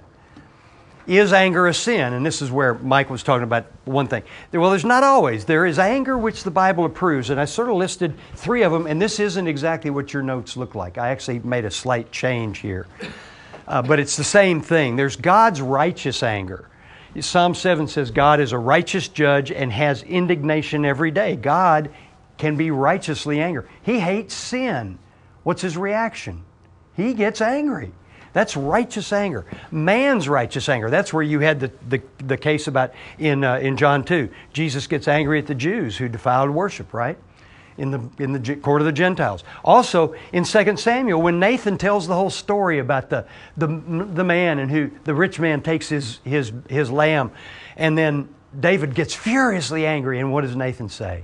Is anger a sin? And this is where Mike was talking about one thing. Well, there's not always. There is anger which the Bible approves, and I sort of listed three of them, and this isn't exactly what your notes look like. I actually made a slight change here. Uh, but it's the same thing. There's God's righteous anger. Psalm seven says God is a righteous judge and has indignation every day. God can be righteously angry. He hates sin. What's his reaction? He gets angry. That's righteous anger. Man's righteous anger. That's where you had the, the, the case about in, uh, in John two. Jesus gets angry at the Jews who defiled worship, right? In the, in the court of the Gentiles. Also, in Second Samuel, when Nathan tells the whole story about the, the, the man and who the rich man takes his, his, his lamb, and then David gets furiously angry, and what does Nathan say?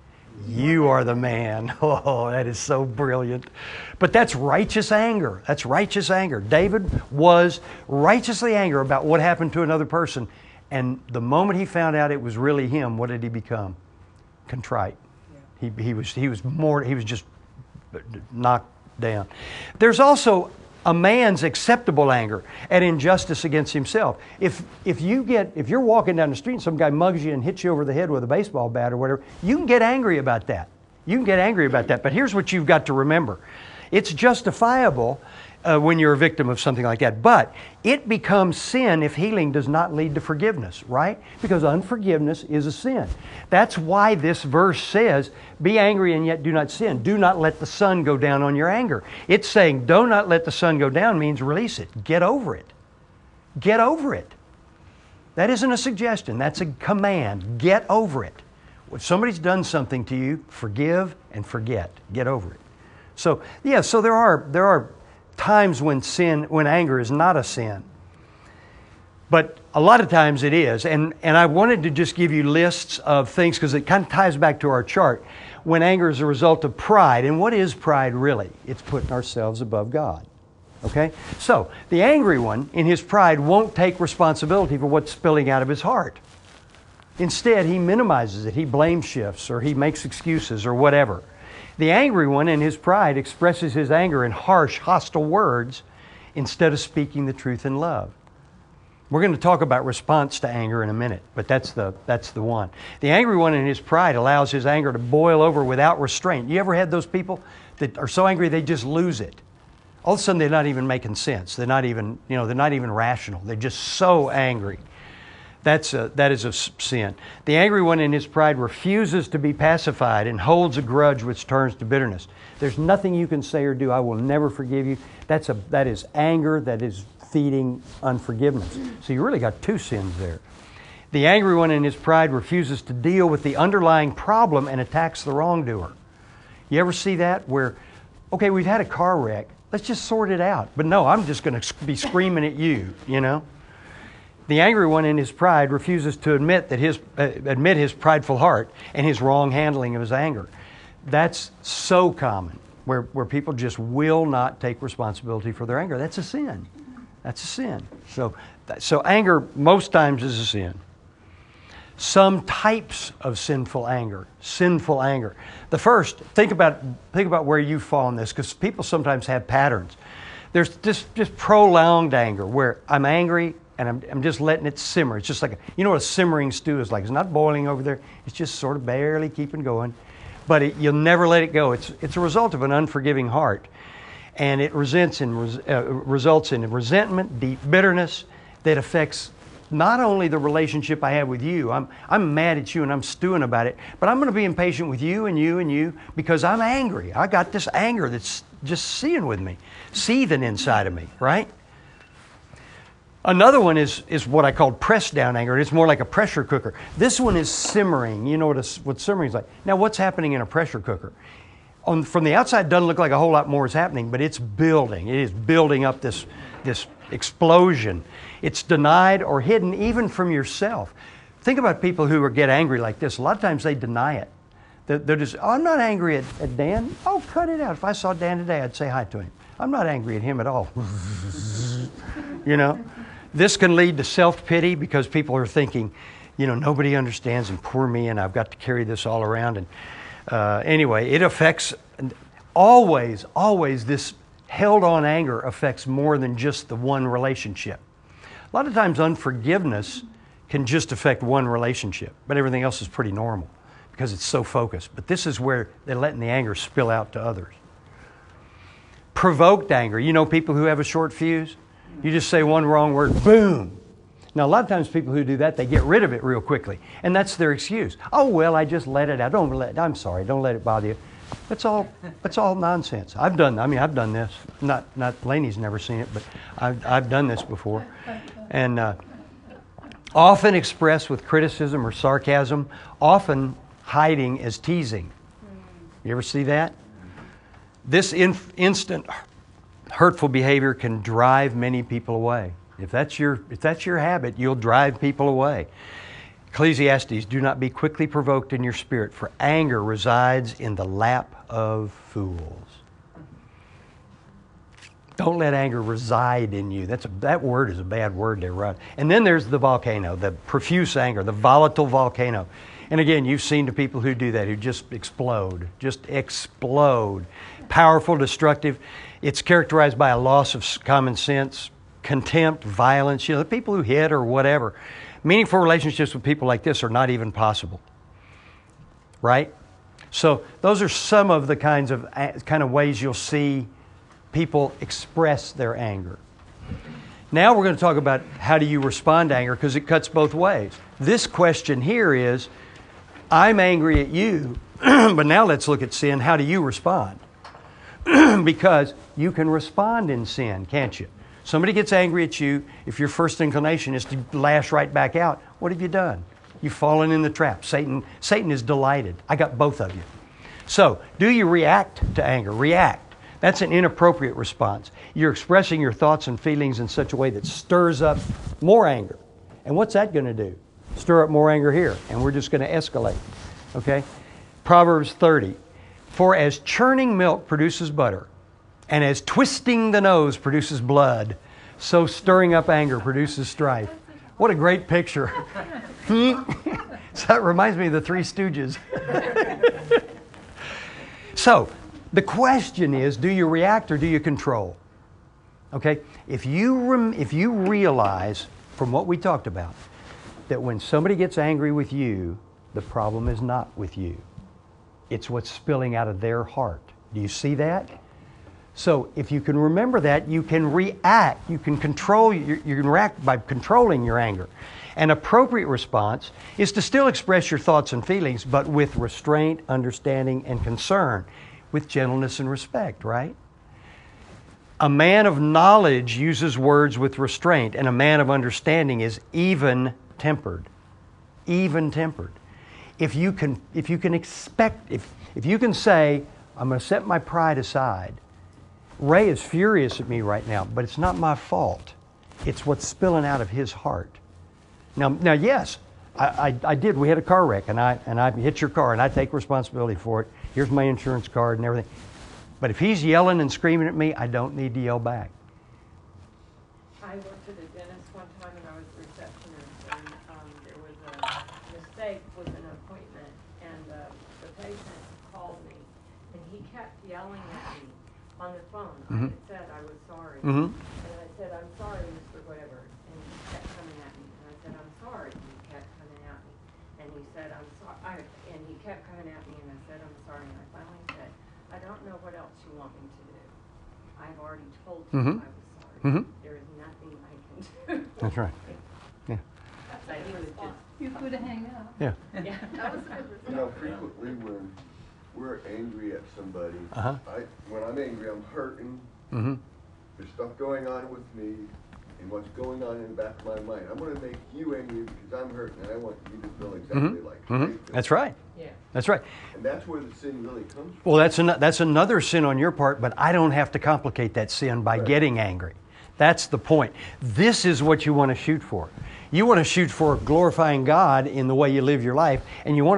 You are the man. Oh, that is so brilliant. But that's righteous anger. That's righteous anger. David was righteously angry about what happened to another person, and the moment he found out it was really him, what did he become? Contrite. He, he was he was more he was just knocked down. There's also a man's acceptable anger at injustice against himself. If if you get if you're walking down the street and some guy mugs you and hits you over the head with a baseball bat or whatever, you can get angry about that. You can get angry about that. But here's what you've got to remember: it's justifiable uh, when you're a victim of something like that. But it becomes sin if healing does not lead to forgiveness, right? Because unforgiveness is a sin. That's why this verse says, be angry and yet do not sin. Do not let the sun go down on your anger. It's saying, do not let the sun go down means release it. Get over it. Get over it. That isn't a suggestion. That's a command. Get over it. If somebody's done something to you, forgive and forget. Get over it. So, yeah, so there are, there are times when sin, when anger is not a sin. But a lot of times it is. And, and I wanted to just give you lists of things because it kind of ties back to our chart. When anger is a result of pride. And what is pride really? It's putting ourselves above God. Okay? So, the angry one, in his pride, won't take responsibility for what's spilling out of his heart. Instead, he minimizes it. He blame shifts or he makes excuses or whatever. The angry one, in his pride, expresses his anger in harsh, hostile words instead of speaking the truth in love. We're going to talk about response to anger in a minute, but that's the, that's the one. The angry one, in his pride, allows his anger to boil over without restraint. You ever had those people that are so angry they just lose it? All of a sudden, they're not even making sense. They're not even, you know, they're not even rational. They're just so angry. That's a, that is a sin. The angry one in his pride refuses to be pacified and holds a grudge which turns to bitterness. There's nothing you can say or do. I will never forgive you. That's a, that is anger. That is feeding unforgiveness. So you really got two sins there. The angry one in his pride refuses to deal with the underlying problem and attacks the wrongdoer. You ever see that where, okay, we've had a car wreck. Let's just sort it out. But no, I'm just going to be screaming at you, you know. The angry one in his pride refuses to admit that his uh, admit his prideful heart and his wrong handling of his anger. That's so common, where, where people just will not take responsibility for their anger. That's a sin. That's a sin. So, so anger most times is a sin. Some types of sinful anger. Sinful anger. The first, think about think about where you fall in this, because people sometimes have patterns. There's just just prolonged anger, where I'm angry. And I'm, I'm just letting it simmer. It's just like, a, you know what a simmering stew is like. It's not boiling over there. It's just sort of barely keeping going. But it, you'll never let it go. It's, it's a result of an unforgiving heart. And it resents in, uh, results in resentment, deep bitterness that affects not only the relationship I have with you. I'm, I'm mad at you and I'm stewing about it. But I'm going to be impatient with you and you and you because I'm angry. I got this anger that's just seething with me, seething inside of me, right? Another one is, is what I call pressed down anger. It's more like a pressure cooker. This one is simmering. You know what, a, what simmering is like. Now, what's happening in a pressure cooker? On, from the outside, it doesn't look like a whole lot more is happening, but it's building. It is building up this, this explosion. It's denied or hidden even from yourself. Think about people who get angry like this. A lot of times they deny it. They're, they're just, oh, I'm not angry at, at Dan. Oh, cut it out. If I saw Dan today, I'd say hi to him. I'm not angry at him at all. You know? This can lead to self-pity because people are thinking, you know, nobody understands and poor me and I've got to carry this all around. And uh, anyway, it affects, always, always this held-on anger affects more than just the one relationship. A lot of times unforgiveness can just affect one relationship, but everything else is pretty normal because it's so focused. But this is where they're letting the anger spill out to others. Provoked anger. You know people who have a short fuse? You just say one wrong word, boom. Now, a lot of times people who do that, they get rid of it real quickly. And that's their excuse. Oh, well, I just let it out. Don't let, I'm sorry, don't let it bother you. That's all, that's all nonsense. I've done, I mean, I've done this. Not, not Laney's never seen it, but I've, I've done this before. And uh, often expressed with criticism or sarcasm, often hiding as teasing. You ever see that? This inf- instant hurtful behavior can drive many people away. If that's your, if that's your habit, you'll drive people away. Ecclesiastes, do not be quickly provoked in your spirit, for anger resides in the lap of fools. Don't let anger reside in you. That's a, that word is a bad word there, right? And then there's the volcano, the profuse anger, the volatile volcano. And again, you've seen the people who do that, who just explode, just explode. Powerful, destructive. It's characterized by a loss of common sense, contempt, violence. You know, the people who hit or whatever. Meaningful relationships with people like this are not even possible. Right? So those are some of the kinds of kind of ways you'll see people express their anger. Now we're going to talk about how do you respond to anger, because it cuts both ways. This question here is, I'm angry at you, but now let's look at sin. How do you respond? Because you can respond in sin, can't you? Somebody gets angry at you. If your first inclination is to lash right back out, what have you done? You've fallen in the trap. Satan, Satan is delighted. I got both of you. So, do you react to anger? React. That's an inappropriate response. You're expressing your thoughts and feelings in such a way that stirs up more anger. And what's that going to do? Stir up more anger here, and we're just going to escalate. Okay? Proverbs thirty. For as churning milk produces butter, and as twisting the nose produces blood, so stirring up anger produces strife. What a great picture. So that reminds me of the Three Stooges. So, the question is, do you react or do you control? Okay? If you, rem- if you realize from what we talked about that when somebody gets angry with you, the problem is not with you. It's what's spilling out of their heart. Do you see that? So if you can remember that, you can react. You can control, you, you can react by controlling your anger. An appropriate response is to still express your thoughts and feelings, but with restraint, understanding, and concern, with gentleness and respect, right? A man of knowledge uses words with restraint, and a man of understanding is even-tempered. Even-tempered. If you can, if you can expect, if, if you can say, I'm going to set my pride aside. Ray is furious at me right now, but it's not my fault. It's what's spilling out of his heart. Now, now, yes, I, I, I did. We had a car wreck, and I and I hit your car, and I take responsibility for it. Here's my insurance card and everything. But if he's yelling and screaming at me, I don't need to yell back. I worked at a dentist one time, and I was a receptionist, and um, there was a mistake with an appointment, and uh, the patient called me, and he kept yelling at me on the phone. Mm-hmm. I said I was sorry, Mm-hmm. and I said, I'm sorry, Mister Whatever, and he kept coming at me, and I said, I'm sorry, and he kept coming at me, and he said, I'm sorry, and he kept coming at me, and I said, I'm sorry, and I finally said, I don't know what else you want me to do. I've already told you Mm-hmm. I was sorry. Mm-hmm. There is nothing I can do. That's right. Yeah. But he was just, You could hang up. Yeah. yeah, that was a good response. You know, frequently when we're angry at somebody, Uh-huh. I, when I'm angry, I'm hurting. Mm-hmm. There's stuff going on with me, and what's going on in the back of my mind. I'm going to make you angry because I'm hurting, and I want you to feel exactly Mm-hmm. like Mm-hmm. I feel. That's right. Yeah. That's right. And that's where the sin really comes from. Well, that's, an, that's another sin on your part, but I don't have to complicate that sin by Right. getting angry. That's the point. This is what you want to shoot for. You want to shoot for glorifying God in the way you live your life, and you want to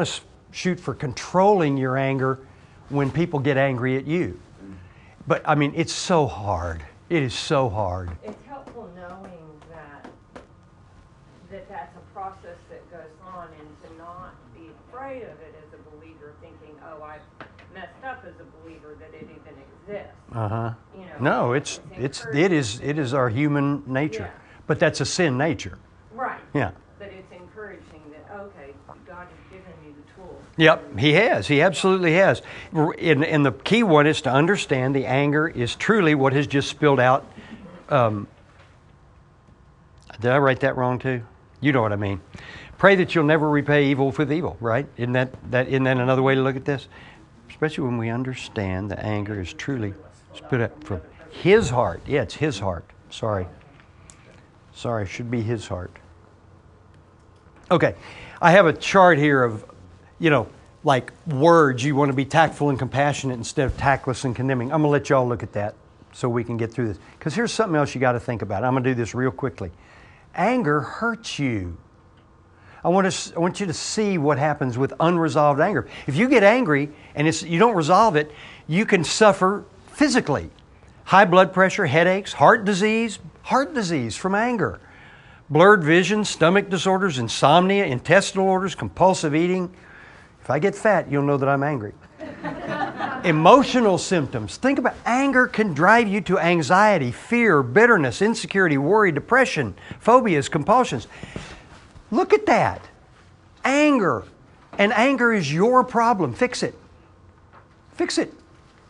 shoot for controlling your anger when people get angry at you. But I mean, it's so hard. It is so hard. It's helpful knowing that, that that's a process that goes on, and to not be afraid of it as a believer, thinking, oh, I messed up as a believer, that it even exists. Uh-huh. You know, No, it's it's it is it is our human nature. Yeah. But that's a sin nature. Right. Yeah. But it's encouraging that, okay, God has given me the tools. Yep, he has. He absolutely has. And, and the key one is to understand the anger is truly what has just spilled out. Um, did I write that wrong too? You know what I mean. Pray that you'll never repay evil with evil, right? Isn't that, that, isn't that another way to look at this? Especially when we understand the anger is truly spit out from his heart. Yeah, it's his heart. Sorry. Sorry, it should be his heart. Okay, I have a chart here of, you know, like words. You want to be tactful and compassionate instead of tactless and condemning. I'm going to let y'all look at that so we can get through this. Because here's something else you got to think about. I'm going to do this real quickly. Anger hurts you. I want, to, I want you to see what happens with unresolved anger. If you get angry and it's, you don't resolve it, you can suffer physically. High blood pressure, headaches, heart disease, heart disease from anger. Blurred vision, stomach disorders, insomnia, intestinal orders, compulsive eating. If I get fat, you'll know that I'm angry. Emotional symptoms. Think about anger can drive you to anxiety, fear, bitterness, insecurity, worry, depression, phobias, compulsions. Look at that. Anger. And anger is your problem. Fix it. Fix it.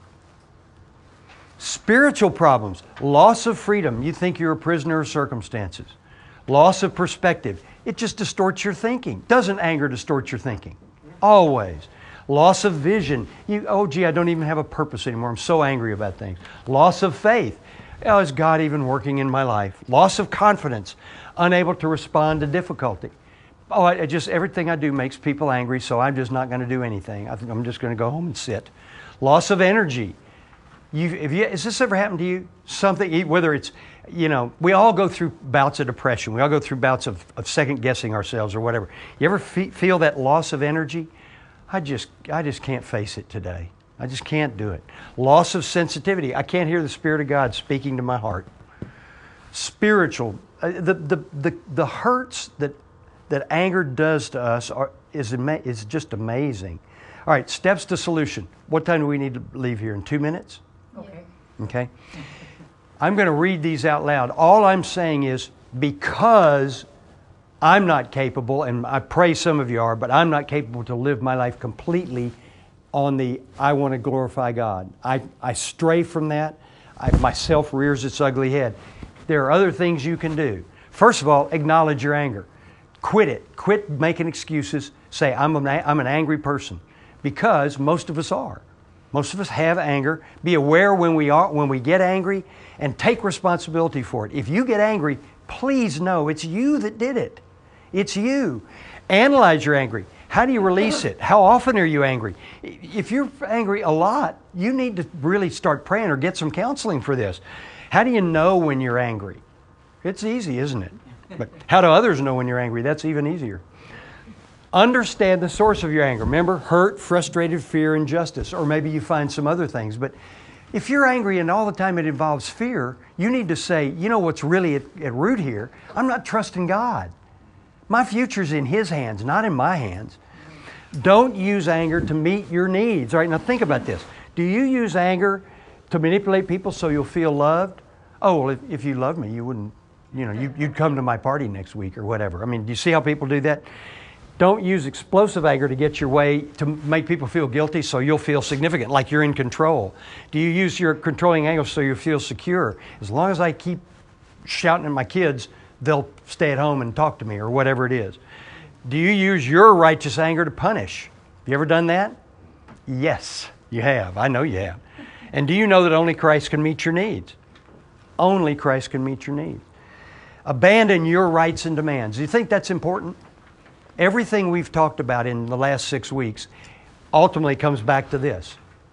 Spiritual problems. Loss of freedom. You think you're a prisoner of circumstances. Loss of perspective. It just distorts your thinking. Doesn't anger distort your thinking? Always. Loss of vision. You, oh, gee, I don't even have a purpose anymore. I'm so angry about things. Loss of faith. Oh, is God even working in my life? Loss of confidence. Unable to respond to difficulty. Oh, I, I just, everything I do makes people angry, so I'm just not going to do anything. I think I'm just going to go home and sit. Loss of energy. You, if you, has this ever happened to you? Something, whether it's, you know, we all go through bouts of depression. We all go through bouts of, of second guessing ourselves or whatever. You ever fe- feel that loss of energy? I just, I just can't face it today. I just can't do it. Loss of sensitivity. I can't hear the Spirit of God speaking to my heart. Spiritual. Uh, the, the, the, the hurts that, that anger does to us are, is, ama- is just amazing. All right, steps to solution. What time do we need to leave here? In two minutes? Okay. Okay. I'm going to read these out loud. All I'm saying is because I'm not capable, and I pray some of you are, but I'm not capable to live my life completely on the I want to glorify God. I, I stray from that. I, myself rears its ugly head. There are other things you can do. First of all, acknowledge your anger. Quit it. Quit making excuses. Say, I'm an, I'm an angry person. Because most of us are. Most of us have anger. Be aware when we are, when we get angry, and take responsibility for it. If you get angry, please know it's you that did it. It's you. Analyze your anger. How do you release it? How often are you angry? If you're angry a lot, you need to really start praying or get some counseling for this. How do you know when you're angry? It's easy, isn't it? But how do others know when you're angry? That's even easier. Understand the source of your anger. Remember, hurt, frustrated, fear, injustice. Or maybe you find some other things. But if you're angry and all the time it involves fear, you need to say, you know what's really at, at root here? I'm not trusting God. My future's in His hands, not in my hands. Don't use anger to meet your needs. All right, now think about this. Do you use anger to manipulate people so you'll feel loved? Oh, well, if, if you loved me, you wouldn't, you know, you, you'd come to my party next week or whatever. I mean, do you see how people do that? Don't use explosive anger to get your way, to make people feel guilty so you'll feel significant, like you're in control. Do you use your controlling anger so you feel secure? As long as I keep shouting at my kids, they'll stay at home and talk to me or whatever it is. Do you use your righteous anger to punish? You ever done that? Yes, you have. I know you have. And do you know that only Christ can meet your needs? Only Christ can meet your needs. Abandon your rights and demands. Do you think that's important? Everything we've talked about in the last six weeks ultimately comes back to this.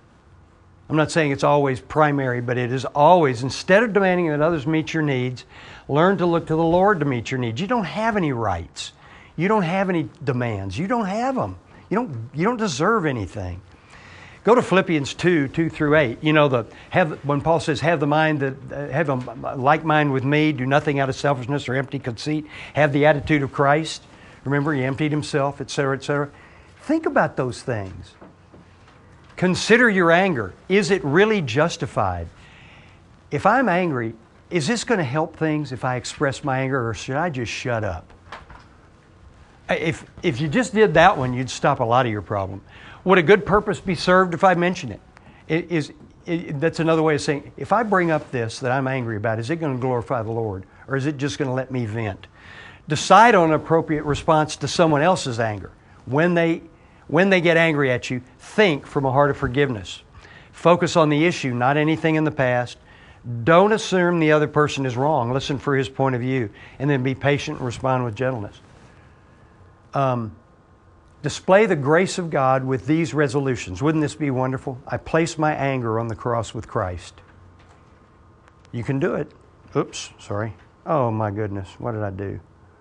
I'm not saying it's always primary, but it is always, instead of demanding that others meet your needs, learn to look to the Lord to meet your needs. You don't have any rights. You don't have any demands. You don't have them. You don't, you don't deserve anything. Go to Philippians two, two through eight. You know, the have when Paul says, have the mind that uh, have a like mind with me, do nothing out of selfishness or empty conceit, have the attitude of Christ. Remember, he emptied himself, et cetera, et cetera. Think about those things. Consider your anger. Is it really justified? If I'm angry, is this going to help things if I express my anger, or should I just shut up? If, if you just did that one, you'd stop a lot of your problem. Would a good purpose be served if I mention it? It is, it, that's another way of saying, if I bring up this that I'm angry about, is it going to glorify the Lord? Or is it just going to let me vent? Decide on an appropriate response to someone else's anger. When they, when they get angry at you, think from a heart of forgiveness. Focus on the issue, not anything in the past. Don't assume the other person is wrong. Listen for his point of view. And then be patient and respond with gentleness. Um, Display the grace of God with these resolutions. Wouldn't this be wonderful? I place my anger on the cross with Christ. You can do it. Oops, sorry. Oh my goodness, what did I do?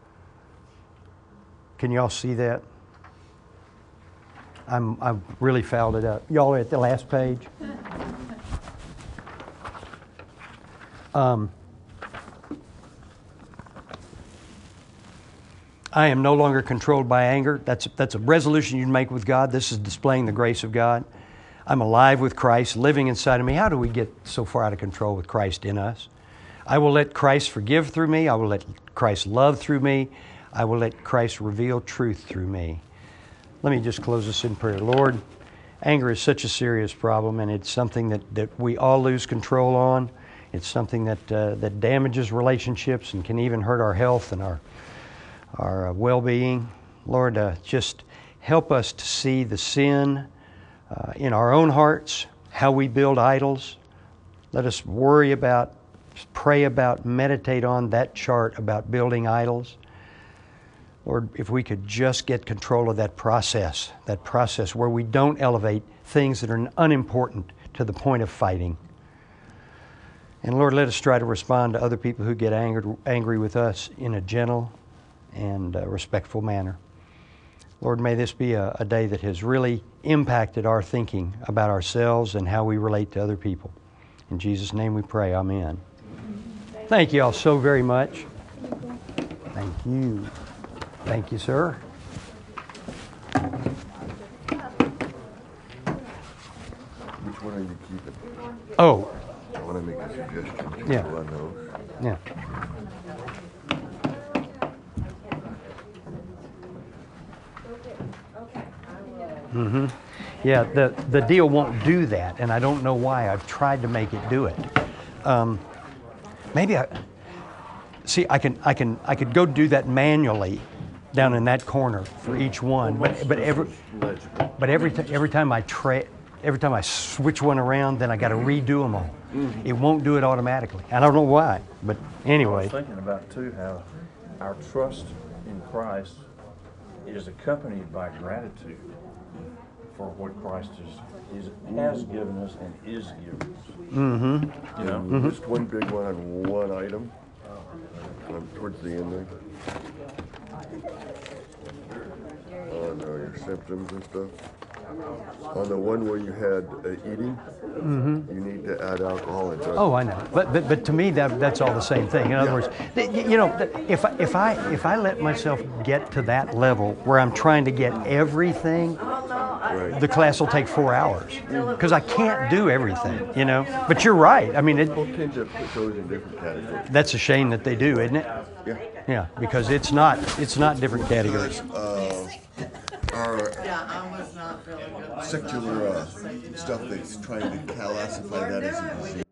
Can y'all see that? I'm, I've really fouled it up. Y'all are at the last page. Um, I am no longer controlled by anger. That's, that's a resolution you'd make with God. This is displaying the grace of God. I'm alive with Christ, living inside of me. How do we get so far out of control with Christ in us? I will let Christ forgive through me. I will let Christ love through me. I will let Christ reveal truth through me. Let me just close this in prayer. Lord, anger is such a serious problem, and it's something that, that we all lose control on. It's something that, uh, that damages relationships and can even hurt our health and our our uh, well-being. Lord, uh, just help us to see the sin uh, in our own hearts, how we build idols. Let us worry about, pray about, meditate on that chart about building idols. Lord, if we could just get control of that process, that process where we don't elevate things that are unimportant to the point of fighting. And Lord, let us try to respond to other people who get angered, angry with us in a gentle and uh, respectful manner. Lord, may this be a, a day that has really impacted our thinking about ourselves and how we relate to other people. In Jesus' name we pray, amen. Thank you all so very much. Thank you. Thank you, sir. Which one are you keeping? Oh. I want to make a suggestion. Yeah. So I know. Yeah. Mm-hmm. Yeah, the, the deal won't do that, and I don't know why. I've tried to make it do it. Um, maybe I see. I can. I can. I could go do that manually, down in that corner for each one. But but every but every t- every time I tra- every time I switch one around, then I got to redo them all. Mm-hmm. It won't do it automatically. I don't know why, but anyway. I was thinking about too how our trust in Christ is accompanied by gratitude for what Christ is, is, has given us and is giving us. Mm-hmm. You know? Mm-hmm. Just one big one on one item, um, towards the end there. On uh, your symptoms and stuff. On the one where you had uh, eating, mm-hmm. you need to add alcohol and drugs. Oh, I know, but but but to me that that's all the same thing. In other yeah. words, th- you know, if I, if I if I let myself get to that level where I'm trying to get everything, right. the class will take four hours because I can't do everything. You know, but you're right. I mean, it, People tend to put those in different categories. That's a shame that they do, isn't it? Yeah. Yeah, because it's not it's not different categories. Uh, our secular uh, stuff that's trying to classify that as a disease.